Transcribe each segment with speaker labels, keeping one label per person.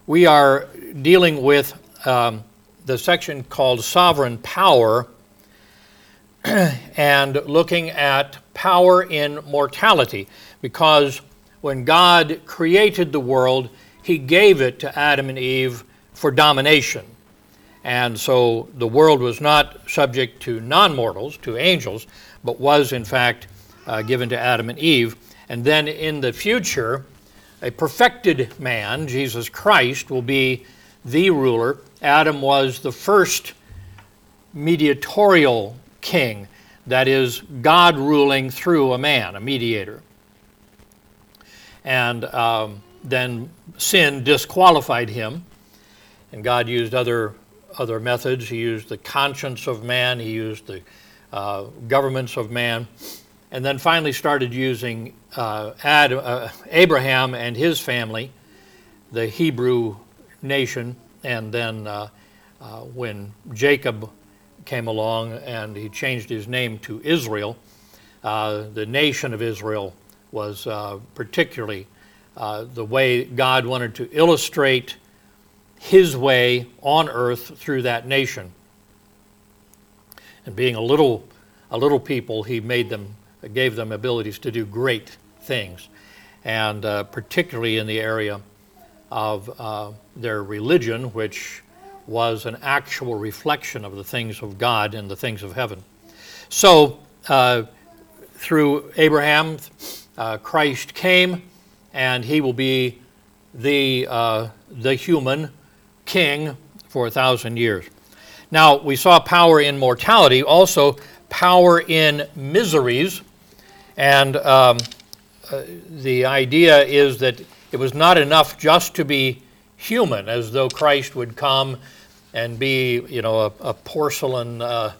Speaker 1: we are dealing with the section called Sovereign Power and looking at power in mortality, because when God created the world, He gave it to Adam and Eve for domination. And so the world was not subject to non-mortals, to angels, but was in fact given to Adam and Eve. And then in the future, a perfected man, Jesus Christ, will be the ruler. Adam was the first mediatorial king, that is, God ruling through a man, a mediator. And then sin disqualified him, and God used other methods. He used the conscience of man, He used the governments of man, and then finally started using Abraham and his family, the Hebrew nation, and then when Jacob came along and he changed his name to Israel, the nation of Israel was particularly the way God wanted to illustrate His way on earth through that nation. And being a little people, He gave them abilities to do great things, and particularly in the area of their religion, which was an actual reflection of the things of God and the things of heaven. So through Abraham, Christ came, and He will be the human king for 1,000 years. Now, we saw power in mortality, also power in miseries, and the idea is that it was not enough just to be human, as though Christ would come and be, a porcelain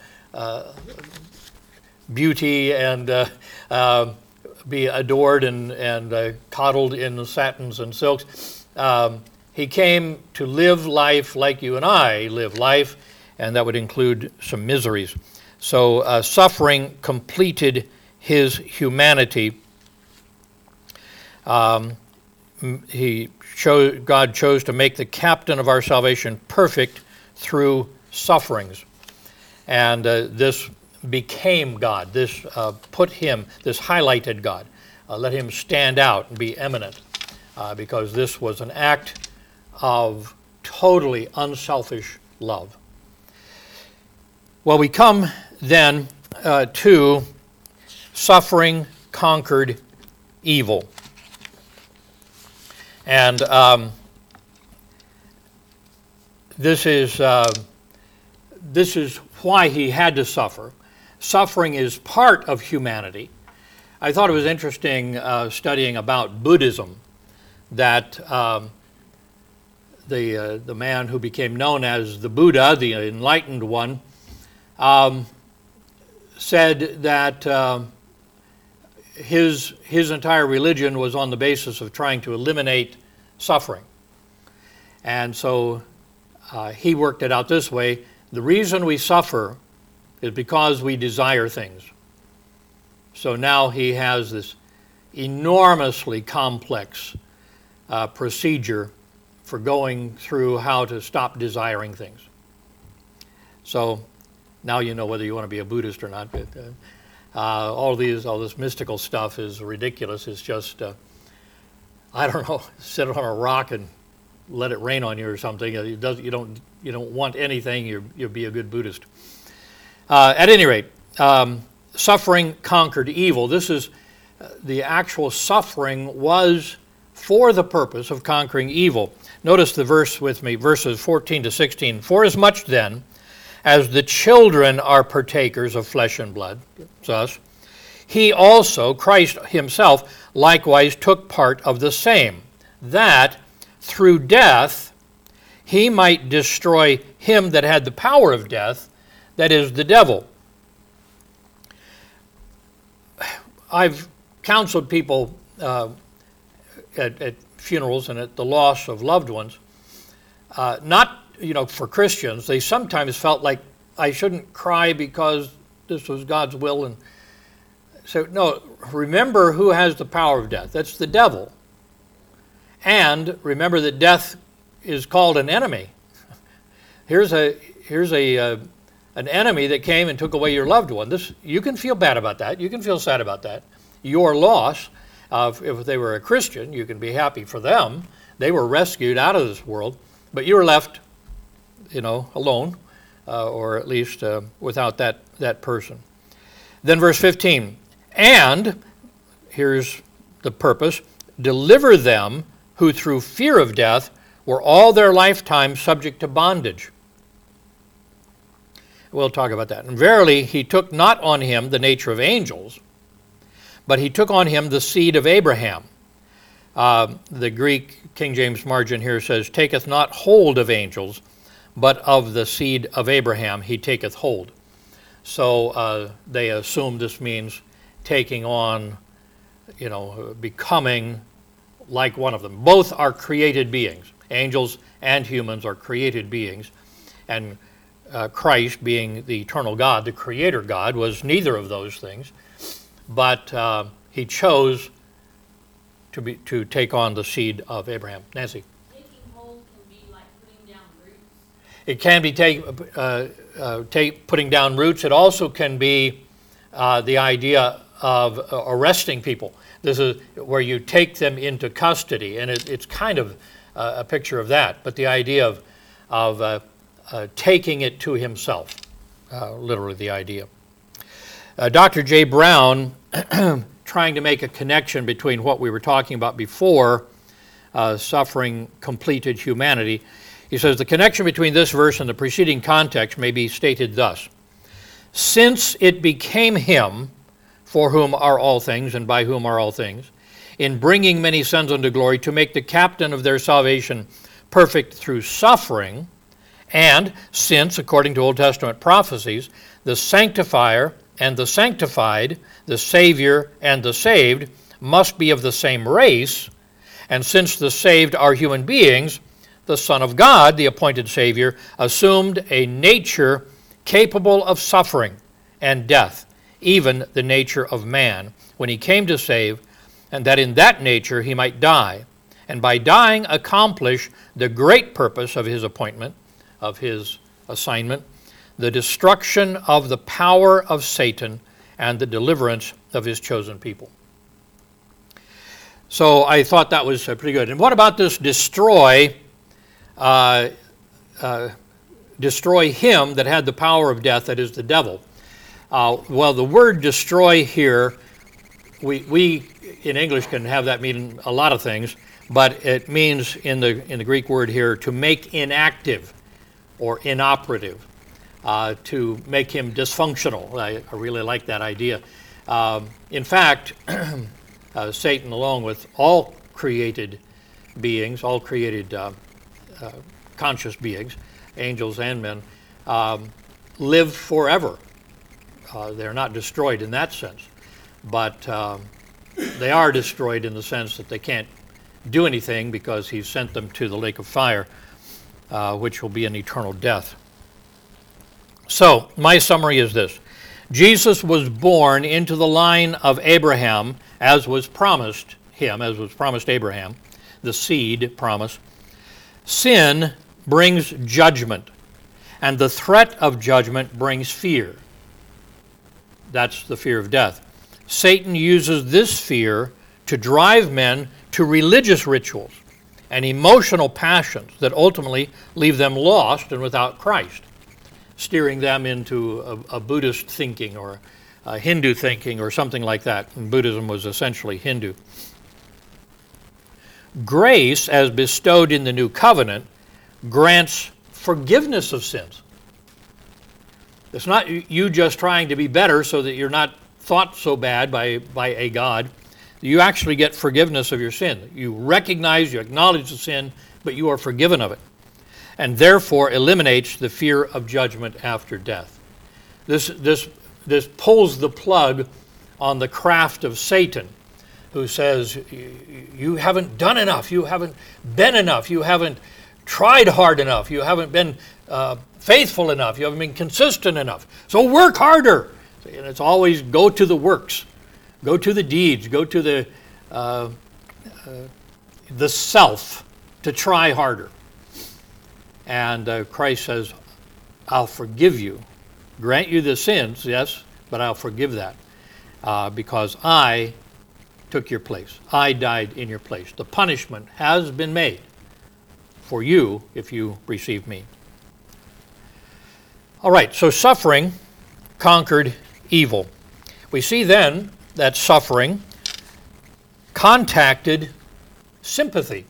Speaker 1: beauty and be adored and coddled in satins and silks. He came to live life like you and I live life, and that would include some miseries. So suffering completed His humanity. God chose to make the captain of our salvation perfect through sufferings. And this became God. This highlighted God. Let Him stand out and be eminent, because this was an act of totally unselfish love. Well, we come then to suffering conquered evil. And this is why He had to suffer. Suffering is part of humanity. I thought it was interesting studying about Buddhism, that the man who became known as the Buddha, the enlightened one, said that his entire religion was on the basis of trying to eliminate suffering. And so he worked it out this way: the reason we suffer is because we desire things. So now he has this enormously complex procedure for going through how to stop desiring things. So now you know whether you want to be a Buddhist or not. But, all this mystical stuff is ridiculous. It's just, I don't know, sit on a rock and let it rain on you or something. You don't want anything. You'll be a good Buddhist. At any rate, suffering conquered evil. This is the actual suffering was for the purpose of conquering evil. Notice the verse with me, verses 14 to 16. For as much then as the children are partakers of flesh and blood, it's us, He also, Christ Himself, likewise took part of the same, that through death He might destroy him that had the power of death, that is, the devil. I've counseled people at funerals and at the loss of loved ones. Not, for Christians, they sometimes felt like I shouldn't cry because this was God's will. And so, no, remember who has the power of death. That's the devil. And remember that death is called an enemy. Here's an enemy that came and took away your loved one. You can feel bad about that. You can feel sad about that. Your loss, if they were a Christian, you can be happy for them. They were rescued out of this world, but you were left, alone, or at least without that person. Then verse 15, and here's the purpose, deliver them who through fear of death were all their lifetime subject to bondage. We'll talk about that. And verily, he took not on him the nature of angels, but he took on him the seed of Abraham. The Greek King James margin here says, taketh not hold of angels, but of the seed of Abraham he taketh hold. So they assume this means taking on, becoming like one of them. Both are created beings. Angels and humans are created beings. And Christ, being the eternal God, the creator God, was neither of those things. But he chose to take on the seed of Abraham. Nancy?
Speaker 2: Taking hold can be like putting down roots.
Speaker 1: It can be putting down roots. It also can be the idea of arresting people. This is where you take them into custody, and it's kind of a picture of that. But the idea of taking it to himself, literally the idea. Dr. J. Brown, trying to make a connection between what we were talking about before, suffering completed humanity, he says the connection between this verse and the preceding context may be stated thus. Since it became him, for whom are all things and by whom are all things, in bringing many sons unto glory, to make the captain of their salvation perfect through suffering, and since, according to Old Testament prophecies, the sanctifier and the sanctified, the Savior and the saved, must be of the same race, and since the saved are human beings, the Son of God, the appointed Savior, assumed a nature capable of suffering and death, even the nature of man, when he came to save, and that in that nature he might die, and by dying accomplish the great purpose of his appointment, of his assignment, the destruction of the power of Satan and the deliverance of his chosen people. So I thought that was pretty good. And what about this destroy him that had the power of death, that is the devil? Well, the word destroy here, we in English can have that mean a lot of things, but it means in the Greek word here to make inactive or inoperative, to make him dysfunctional. I really like that idea. In fact, Satan, along with all created beings, all created conscious beings, angels and men, live forever. They're not destroyed in that sense, but they are destroyed in the sense that they can't do anything because he sent them to the lake of fire, which will be an eternal death. So, my summary is this. Jesus was born into the line of Abraham, as was promised him, as was promised Abraham, the seed promise. Sin brings judgment, and the threat of judgment brings fear. That's the fear of death. Satan uses this fear to drive men to religious rituals and emotional passions that ultimately leave them lost and without Christ, steering them into a Buddhist thinking or a Hindu thinking or something like that. And Buddhism was essentially Hindu. Grace, as bestowed in the New Covenant, grants forgiveness of sins. It's not you just trying to be better so that you're not thought so bad by a God. You actually get forgiveness of your sin. You recognize, you acknowledge the sin, but you are forgiven of it, and therefore eliminates the fear of judgment after death. This pulls the plug on the craft of Satan, who says, you haven't done enough, you haven't been enough, you haven't tried hard enough, you haven't been faithful enough, you haven't been consistent enough, so work harder. And it's always go to the works, go to the deeds, go to the self to try harder. And Christ says, I'll forgive you. Grant you the sins, yes, but I'll forgive that because I took your place. I died in your place. The punishment has been made for you if you receive me. All right, so suffering conquered evil. We see then that suffering contacted sympathy.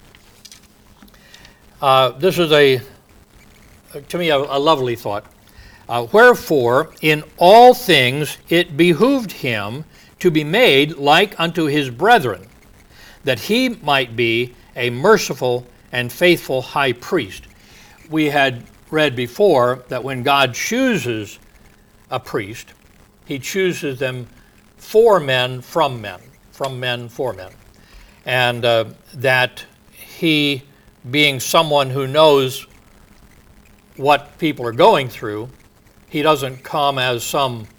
Speaker 1: This is to me, a lovely thought. Wherefore, in all things it behooved him to be made like unto his brethren, that he might be a merciful and faithful high priest. We had read before that when God chooses a priest, he chooses them for men from men for men. And that he, being someone who knows what people are going through, he doesn't come as some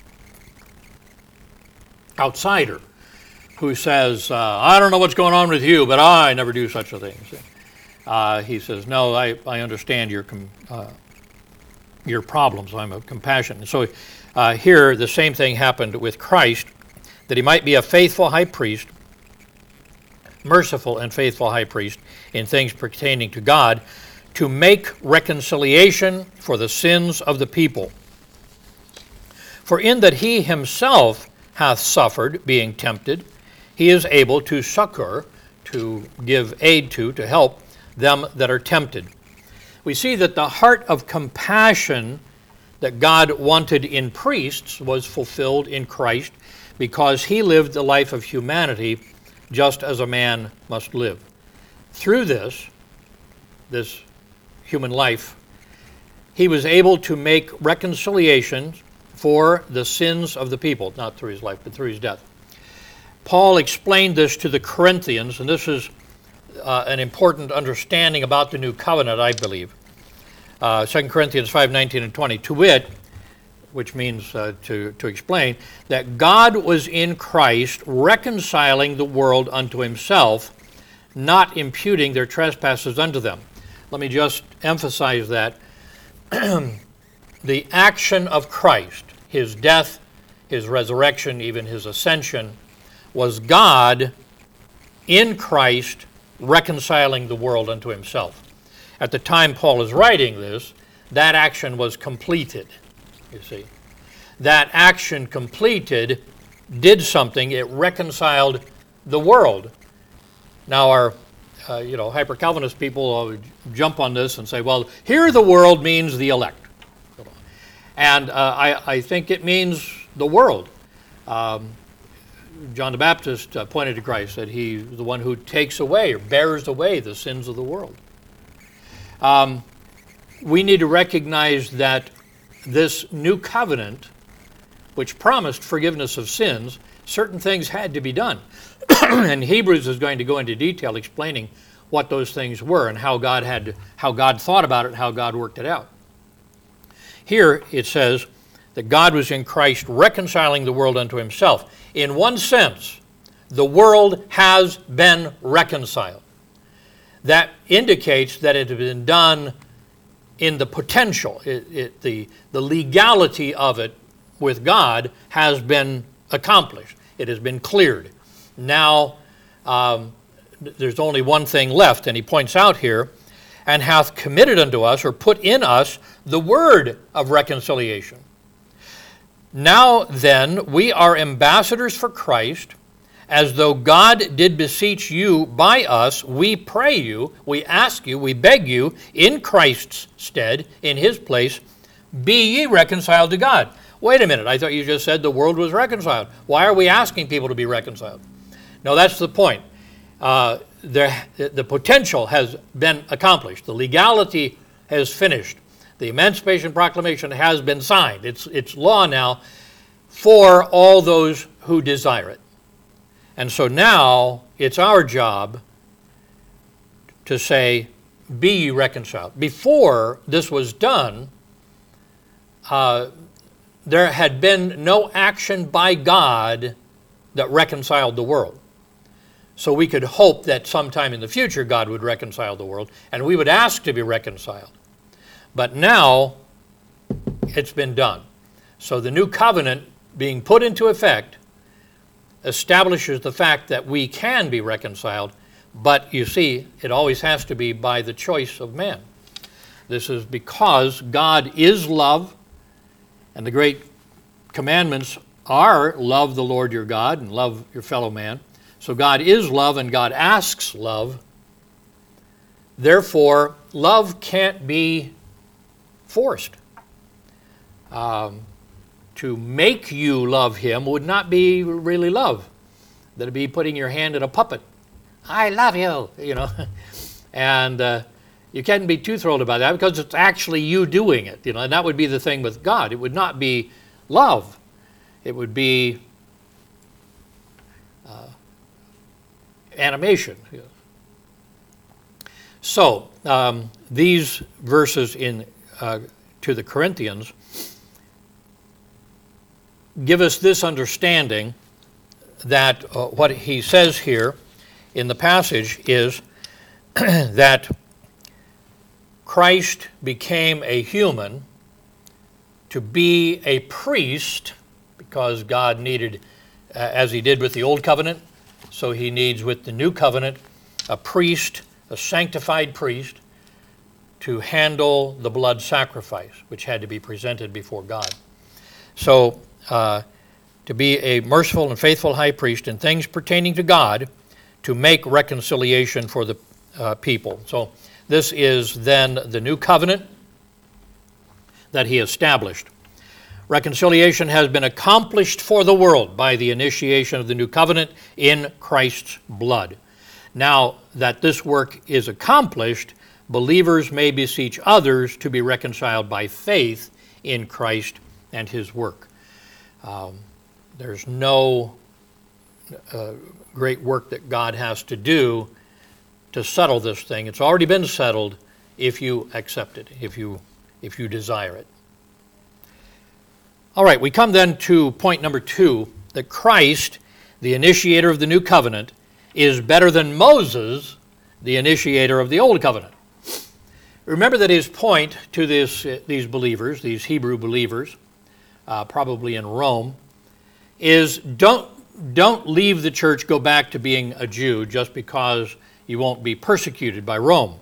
Speaker 1: outsider who says, I don't know what's going on with you, but I never do such a thing. He says, no, I understand your problems. I'm a compassionate. So here the same thing happened with Christ, that he might be a faithful high priest, merciful and faithful high priest in things pertaining to God, to make reconciliation for the sins of the people. For in that he himself hath suffered, being tempted, he is able to succor, to give aid to help them that are tempted. We see that the heart of compassion that God wanted in priests was fulfilled in Christ, because he lived the life of humanity just as a man must live. Through this human life, he was able to make reconciliation for the sins of the people, not through his life, but through his death. Paul explained this to the Corinthians, and this is an important understanding about the new covenant, I believe. 2 Corinthians 5:19 and 20, to wit, which means to explain, that God was in Christ reconciling the world unto himself, not imputing their trespasses unto them. Let me just emphasize that. The action of Christ, his death, his resurrection, even his ascension, was God in Christ reconciling the world unto himself. At the time Paul is writing this, that action was completed, you see. That action completed did something. It reconciled the world. Now our hyper-Calvinist people jump on this and say, well, here the world means the elect. And I think it means the world. John the Baptist pointed to Christ, that he is the one who takes away or bears away the sins of the world. We need to recognize that this new covenant, which promised forgiveness of sins, certain things had to be done. And Hebrews is going to go into detail explaining what those things were and how God thought about it, how God worked it out. Here it says that God was in Christ reconciling the world unto himself. In one sense, the world has been reconciled. That indicates that it has been done in the potential. The legality of it with God has been accomplished. It has been cleared. Now, there's only one thing left, and he points out here, and hath committed unto us, or put in us, the word of reconciliation. Now then, we are ambassadors for Christ, as though God did beseech you by us. We pray you, we ask you, we beg you, in Christ's stead, in his place, be ye reconciled to God. Wait a minute, I thought you just said the world was reconciled. Why are we asking people to be reconciled? No, that's the point. The potential has been accomplished. The legality has finished. The Emancipation Proclamation has been signed. It's law now for all those who desire it. And so now it's our job to say, be ye reconciled. Before this was done, there had been no action by God that reconciled the world. So we could hope that sometime in the future God would reconcile the world, and we would ask to be reconciled. But now it's been done. So the new covenant being put into effect establishes the fact that we can be reconciled, but you see, it always has to be by the choice of man. This is because God is love, and the great commandments are love the Lord your God and love your fellow man. So God is love and God asks love. Therefore, love can't be forced. To make you love him would not be really love. That would be putting your hand in a puppet. I love you, And you can't be too thrilled about that because it's actually you doing it, and that would be the thing with God. It would not be love. It would be animation. So these verses to the Corinthians give us this understanding that what he says here in the passage is that Christ became a human to be a priest because God needed, as he did with the old covenant, so he needs with the new covenant a priest, a sanctified priest, to handle the blood sacrifice, which had to be presented before God. So to be a merciful and faithful high priest in things pertaining to God, to make reconciliation for the people. So this is then the new covenant that he established. Reconciliation has been accomplished for the world by the initiation of the new covenant in Christ's blood. Now that this work is accomplished, believers may beseech others to be reconciled by faith in Christ and his work. There's no great work that God has to do to settle this thing. It's already been settled if you accept it, if you desire it. All right, we come then to point number 2, that Christ, the initiator of the new covenant, is better than Moses, the initiator of the old covenant. Remember that his point to these believers, these Hebrew believers, probably in Rome, is don't leave the church, go back to being a Jew just because you won't be persecuted by Rome.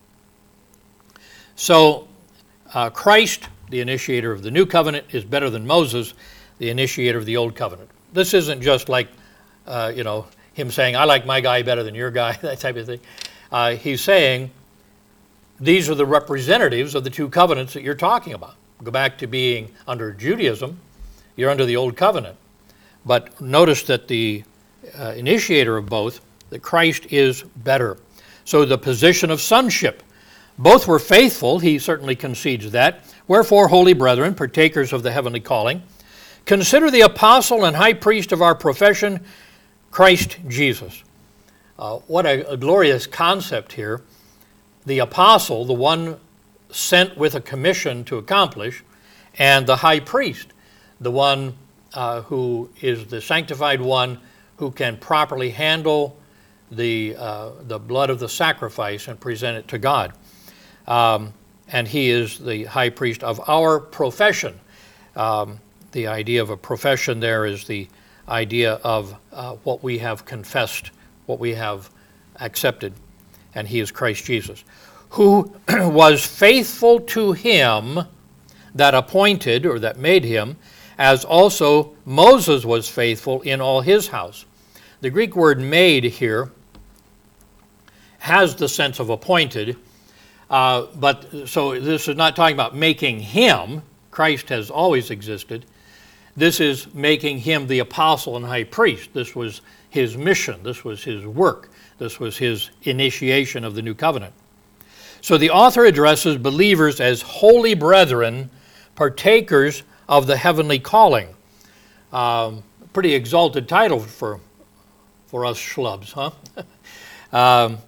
Speaker 1: So Christ, the initiator of the new covenant, is better than Moses, the initiator of the old covenant. This isn't just like, him saying, I like my guy better than your guy, that type of thing. He's saying, these are the representatives of the two covenants that you're talking about. Go back to being under Judaism, you're under the old covenant. But notice that the initiator of both, that Christ is better. So the position of sonship. Both were faithful, he certainly concedes that. Wherefore, holy brethren, partakers of the heavenly calling, consider the apostle and high priest of our profession, Christ Jesus. What a glorious concept here. The apostle, the one sent with a commission to accomplish, and the high priest, the one who is the sanctified one who can properly handle the blood of the sacrifice and present it to God. And he is the high priest of our profession. The idea of a profession there is the idea of what we have confessed, what we have accepted, and he is Christ Jesus, who was faithful to him that appointed, or that made him, as also Moses was faithful in all his house. The Greek word made here has the sense of appointed, but so this is not talking about making him. Christ has always existed. This is making him the apostle and high priest. This was his mission. This was his work. This was his initiation of the new covenant. So the author addresses believers as holy brethren, partakers of the heavenly calling. Pretty exalted title for us schlubs, huh?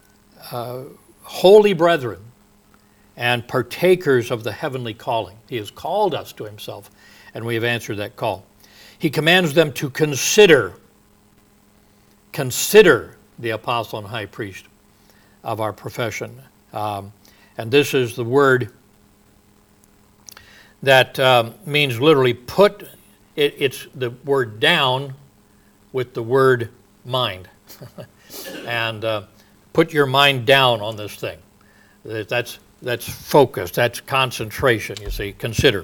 Speaker 1: Holy brethren and partakers of the heavenly calling. He has called us to himself, and we have answered that call. He commands them to consider the apostle and high priest of our profession. And this is the word that means literally put, it's the word down with the word mind. And put your mind down on this thing. That's focus, that's concentration, you see, consider.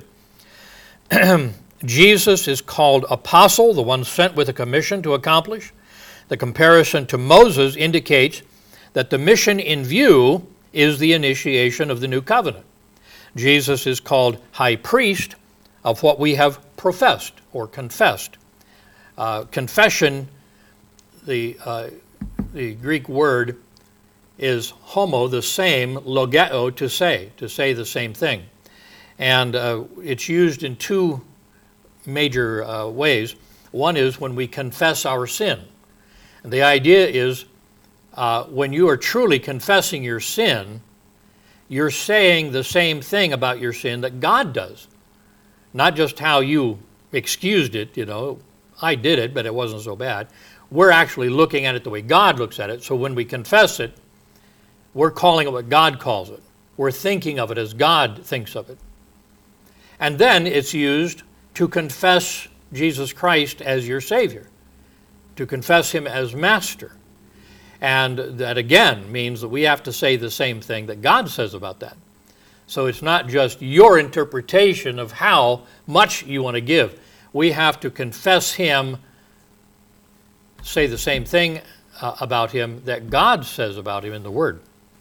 Speaker 1: Jesus is called apostle, the one sent with a commission to accomplish. The comparison to Moses indicates that the mission in view is the initiation of the new covenant. Jesus is called high priest of what we have professed or confessed. Confession, the Greek word is homo, the same, logeo, to say the same thing. And it's used in two major ways. One is when we confess our sin. And the idea is when you are truly confessing your sin, you're saying the same thing about your sin that God does. Not just how you excused it, I did it, but it wasn't so bad. We're actually looking at it the way God looks at it. So when we confess it, we're calling it what God calls it. We're thinking of it as God thinks of it. And then it's used to confess Jesus Christ as your Savior, to confess Him as Master. And that again means that we have to say the same thing that God says about that. So it's not just your interpretation of how much you want to give. We have to confess Him, say the same thing about Him that God says about Him in the Word.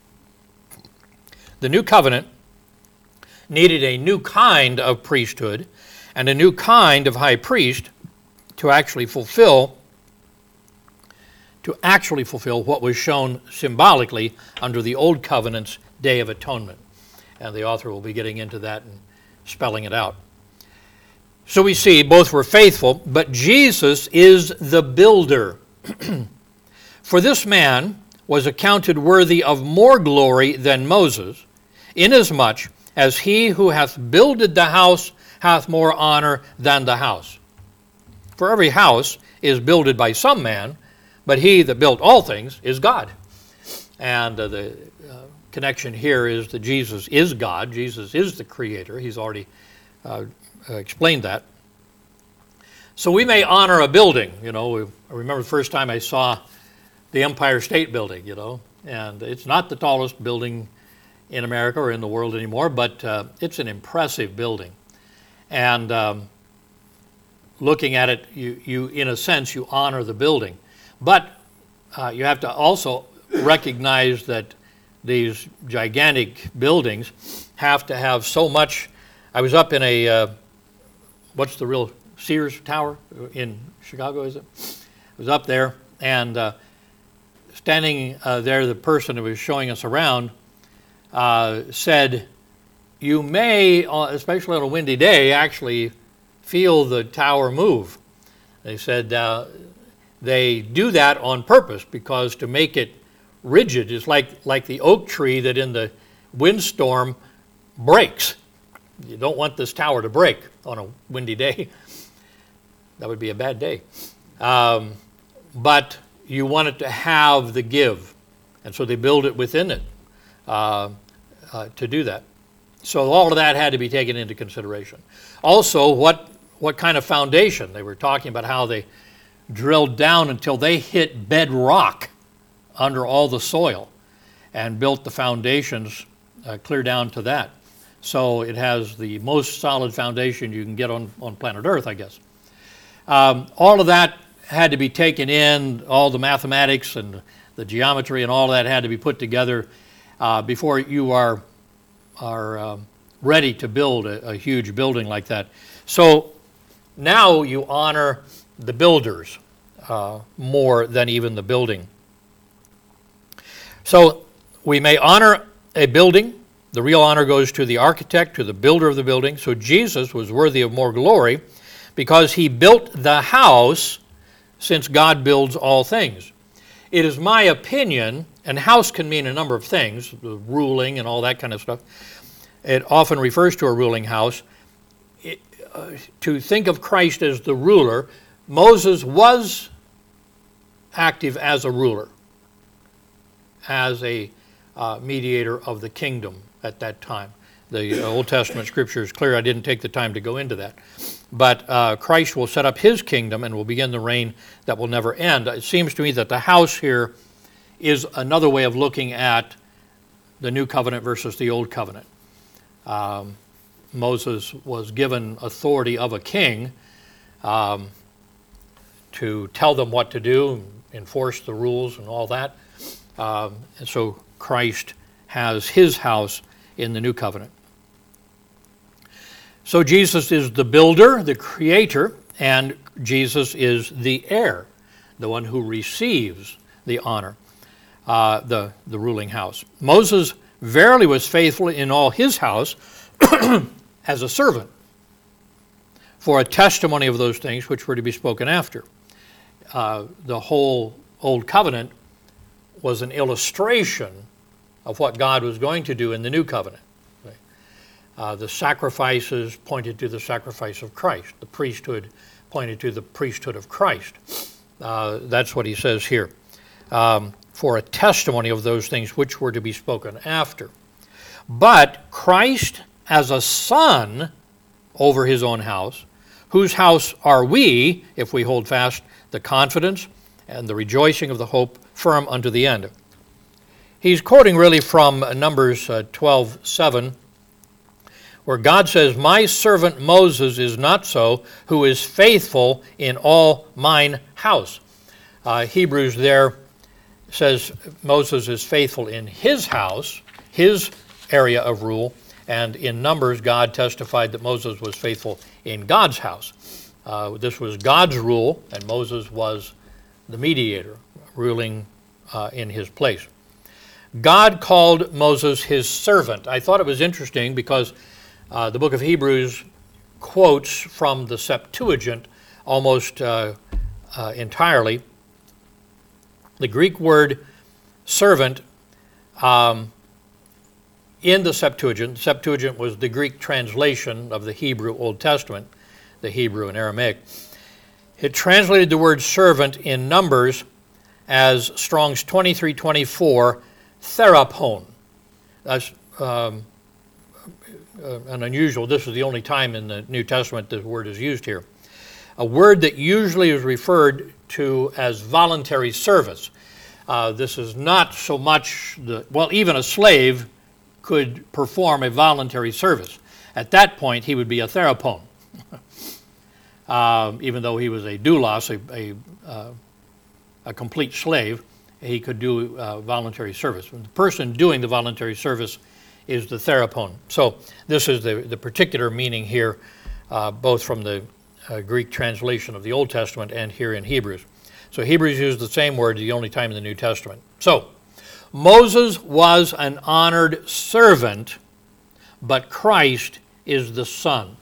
Speaker 1: The new covenant needed a new kind of priesthood and a new kind of high priest to actually fulfill what was shown symbolically under the Old Covenant's Day of Atonement. And the author will be getting into that and spelling it out. So we see both were faithful, but Jesus is the builder. For this man was accounted worthy of more glory than Moses, inasmuch as he who hath builded the house hath more honor than the house. For every house is builded by some man, but he that built all things is God. And the connection here is that Jesus is God. Jesus is the creator. He's already explained that. So we may honor a building. I remember the first time I saw the Empire State Building, and it's not the tallest building in America or in the world anymore, but it's an impressive building. And looking at it, you in a sense, you honor the building. But you have to also recognize that these gigantic buildings have to have so much. I was up in a, what's the real Sears Tower in Chicago, is it? I was up there, and standing there, the person who was showing us around said, you may, especially on a windy day, actually feel the tower move. They said they do that on purpose because to make it rigid is like the oak tree that in the windstorm breaks. You don't want this tower to break on a windy day. That would be a bad day. But you want it to have the give. And so they build it within it to do that. So all of that had to be taken into consideration. Also, what kind of foundation? They were talking about how they drilled down until they hit bedrock under all the soil and built the foundations clear down to that. So it has the most solid foundation you can get on planet Earth, I guess. All of that had to be taken in, all the mathematics and the geometry and all that had to be put together before you are ready to build a huge building like that. So now you honor the builders more than even the building. So we may honor a building. The real honor goes to the architect, to the builder of the building. So Jesus was worthy of more glory because he built the house, since God builds all things. It is my opinion, and house can mean a number of things, the ruling and all that kind of stuff. It often refers to a ruling house. To think of Christ as the ruler, Moses was active as a ruler. as a mediator of the kingdom at that time. The Old Testament scripture is clear. I didn't take the time to go into that. But Christ will set up his kingdom and will begin the reign that will never end. It seems to me that the house here is another way of looking at the new covenant versus the old covenant. Moses was given authority of a king to tell them what to do, enforce the rules and all that. And so Christ has his house in the new covenant. So Jesus is the builder, the creator, and Jesus is the heir, the one who receives the honor, the ruling house. Moses verily was faithful in all his house as a servant for a testimony of those things which were to be spoken after. The whole Old Covenant was an illustration of what God was going to do in the New Covenant. The sacrifices pointed to the sacrifice of Christ. The priesthood pointed to the priesthood of Christ. That's what he says here. For a testimony of those things which were to be spoken after. But Christ as a son over his own house, whose house are we if we hold fast the confidence and the rejoicing of the hope firm unto the end. He's quoting really from Numbers 12:7, where God says, my servant Moses is not so, who is faithful in all mine house. Hebrews there says Moses is faithful in his house, his area of rule, and in Numbers God testified that Moses was faithful in God's house. This was God's rule, and Moses was the mediator, ruling in his place. God called Moses his servant. I thought it was interesting because the book of Hebrews quotes from the Septuagint almost entirely. The Greek word servant in the Septuagint was the Greek translation of the Hebrew Old Testament, the Hebrew and Aramaic. It translated the word servant in Numbers as Strong's 2324, therapon. That's an unusual, this is the only time in the New Testament this word is used here. A word that usually is referred to as voluntary service. This is not so much, even a slave could perform a voluntary service. At that point, he would be a therapon. Even though he was a doulos, a complete slave, he could do voluntary service. The person doing the voluntary service is the therapon. So this is the particular meaning here, both from the Greek translation of the Old Testament and here in Hebrews. So Hebrews used the same word the only time in the New Testament. So Moses was an honored servant, but Christ is the son.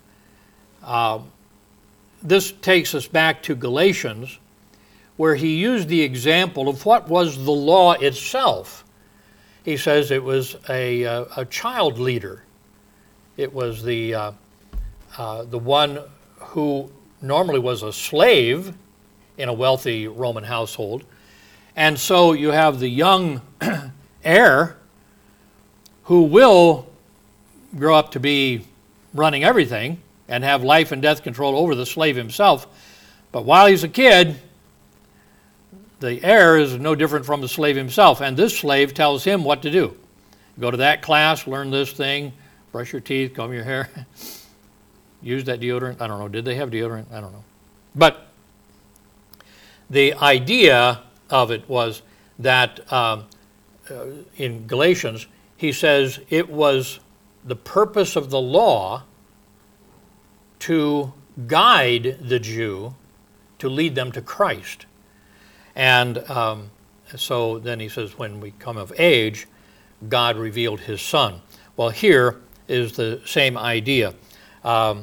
Speaker 1: This takes us back to Galatians, where he used the example of what was the law itself. He says it was a child leader. It was the one who normally was a slave in a wealthy Roman household. And so you have the young heir who will grow up to be running everything and have life and death control over the slave himself. But while he's a kid, the heir is no different from the slave himself. And this slave tells him what to do. Go to that class, learn this thing, brush your teeth, comb your hair, use that deodorant. I don't know. Did they have deodorant? I don't know. But the idea of it was that in Galatians, he says it was the purpose of the law to guide the Jew to lead them to Christ. And so then he says, when we come of age, God revealed his son. Well, here is the same idea. So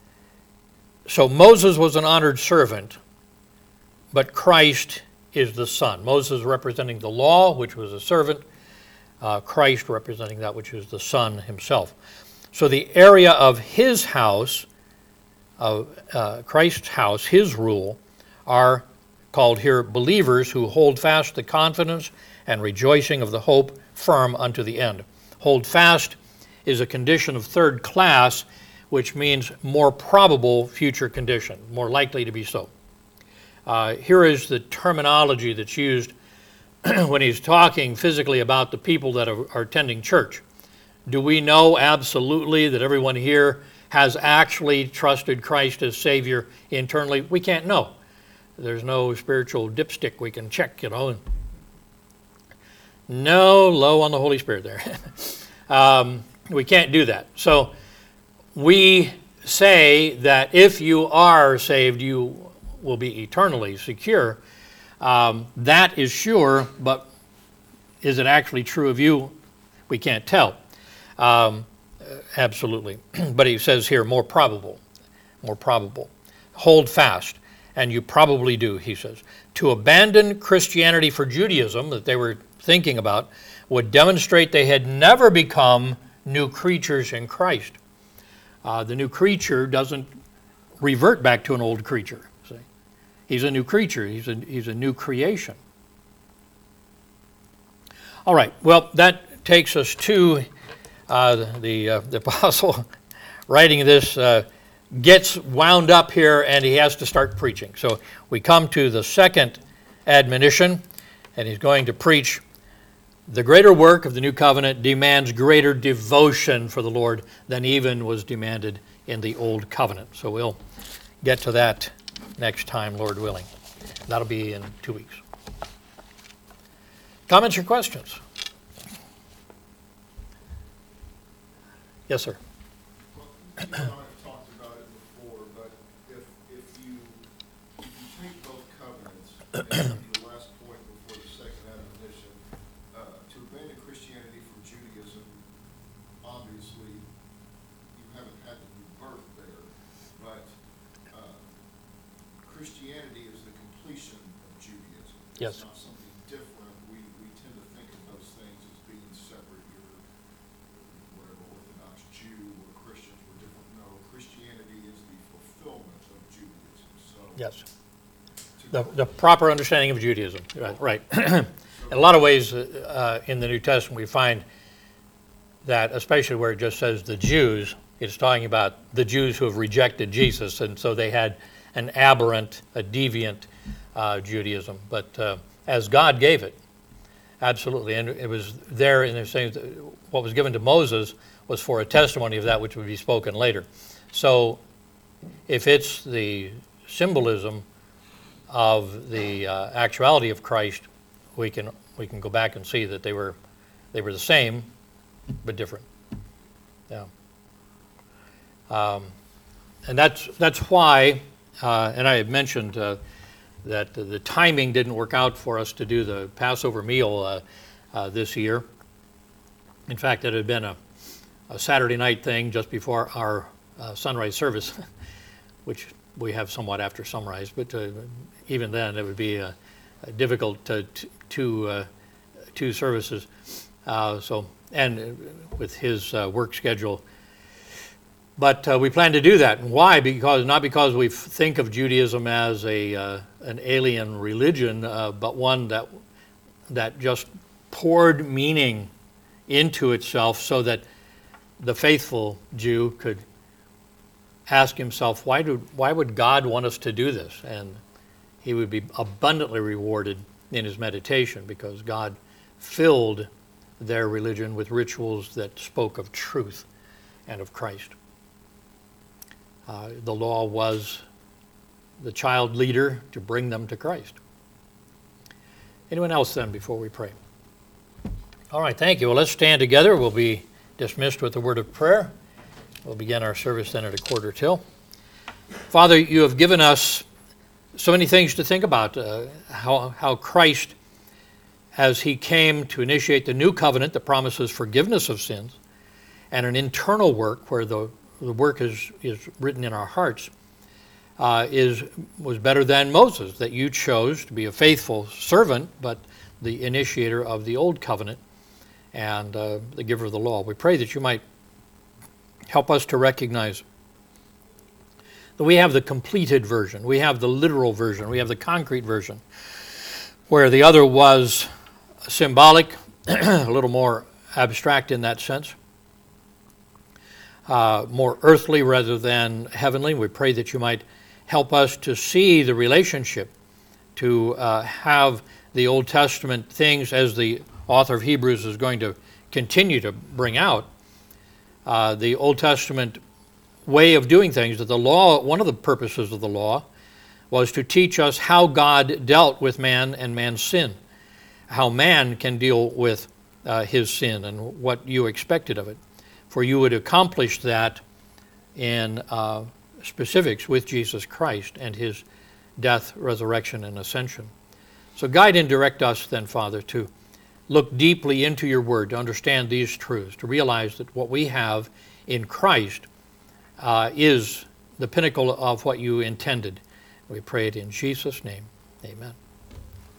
Speaker 1: Moses was an honored servant, but Christ is the son. Moses representing the law, which was a servant, Christ representing that which is the son himself. So the area of his house, of Christ's house, his rule, are called here believers who hold fast the confidence and rejoicing of the hope firm unto the end. Hold fast is a condition of third class, which means more probable future condition, more likely to be so. Here is the terminology that's used when he's talking physically about the people that are attending church. Do we know absolutely that everyone here has actually trusted Christ as Savior internally? We can't know. There's no spiritual dipstick we can check, No, low on the Holy Spirit there. We can't do that. So we say that if you are saved, you will be eternally secure. That is sure, but is it actually true of you? We can't tell. Absolutely. But he says here, more probable. Hold fast, and you probably do, he says. To abandon Christianity for Judaism, that they were thinking about, would demonstrate they had never become new creatures in Christ. The new creature doesn't revert back to an old creature. See? He's a new creature. He's a new creation. All right. Well, that takes us to the apostle writing this gets wound up here, and he has to start preaching. So we come to the second admonition, and he's going to preach. The greater work of the new covenant demands greater devotion for the Lord than even was demanded in the old covenant. So we'll get to that next time, Lord willing. That'll be in 2 weeks. Comments or questions? Yes, sir.
Speaker 3: Well, you and I have talked about it before, but if you take both covenants, and the last point before the second admonition, to abandon Christianity for Judaism, obviously you haven't had the new birth there, but Christianity is the completion of Judaism.
Speaker 1: Yes.
Speaker 3: It's not something different. We tend to think of those things as being separate. You're whatever Orthodox Jew or Christians were different. No, Christianity is the fulfillment of Judaism. So
Speaker 1: Yes. The proper understanding of Judaism. Right. In a lot of ways in the New Testament we find that, especially where it just says the Jews, it's talking about the Jews who have rejected Jesus, and so they had an aberrant, a deviant Judaism. But as God gave it, absolutely. And it was there in the same, what was given to Moses was for a testimony of that which would be spoken later. So if it's the symbolism of the actuality of Christ, we can go back and see that they were the same but different. Yeah. And that's why, and I had mentioned that the timing didn't work out for us to do the Passover meal this year. In fact, it had been a Saturday night thing just before our sunrise service, which we have somewhat after sunrise, but even then it would be difficult two services. So, and with his work schedule. But we plan to do that. And why? Not because we think of Judaism as an alien religion, but one that just poured meaning into itself so that the faithful Jew could ask himself, why would God want us to do this? And he would be abundantly rewarded in his meditation because God filled their religion with rituals that spoke of truth and of Christ. The law was the child leader to bring them to Christ. Anyone else then before we pray? All right, thank you. Well, let's stand together. We'll be dismissed with a word of prayer. We'll begin our service then at 1:45. Father, you have given us so many things to think about. How Christ, as he came to initiate the new covenant that promises forgiveness of sins, and an internal work where the work is written in our hearts, was better than Moses, that you chose to be a faithful servant, but the initiator of the old covenant and the giver of the law. We pray that you might help us to recognize that we have the completed version, we have the literal version, we have the concrete version, where the other was symbolic, a little more abstract in that sense, more earthly rather than heavenly. We pray that you might help us to see the relationship, to have the Old Testament things, as the author of Hebrews is going to continue to bring out, the Old Testament way of doing things, that the law, one of the purposes of the law was to teach us how God dealt with man and man's sin, how man can deal with his sin and what you expected of it. For you would accomplish that in specifics with Jesus Christ and his death, resurrection, and ascension. So guide and direct us then, Father, to look deeply into your word, to understand these truths, to realize that what we have in Christ is the pinnacle of what you intended. We pray it in Jesus' name. Amen.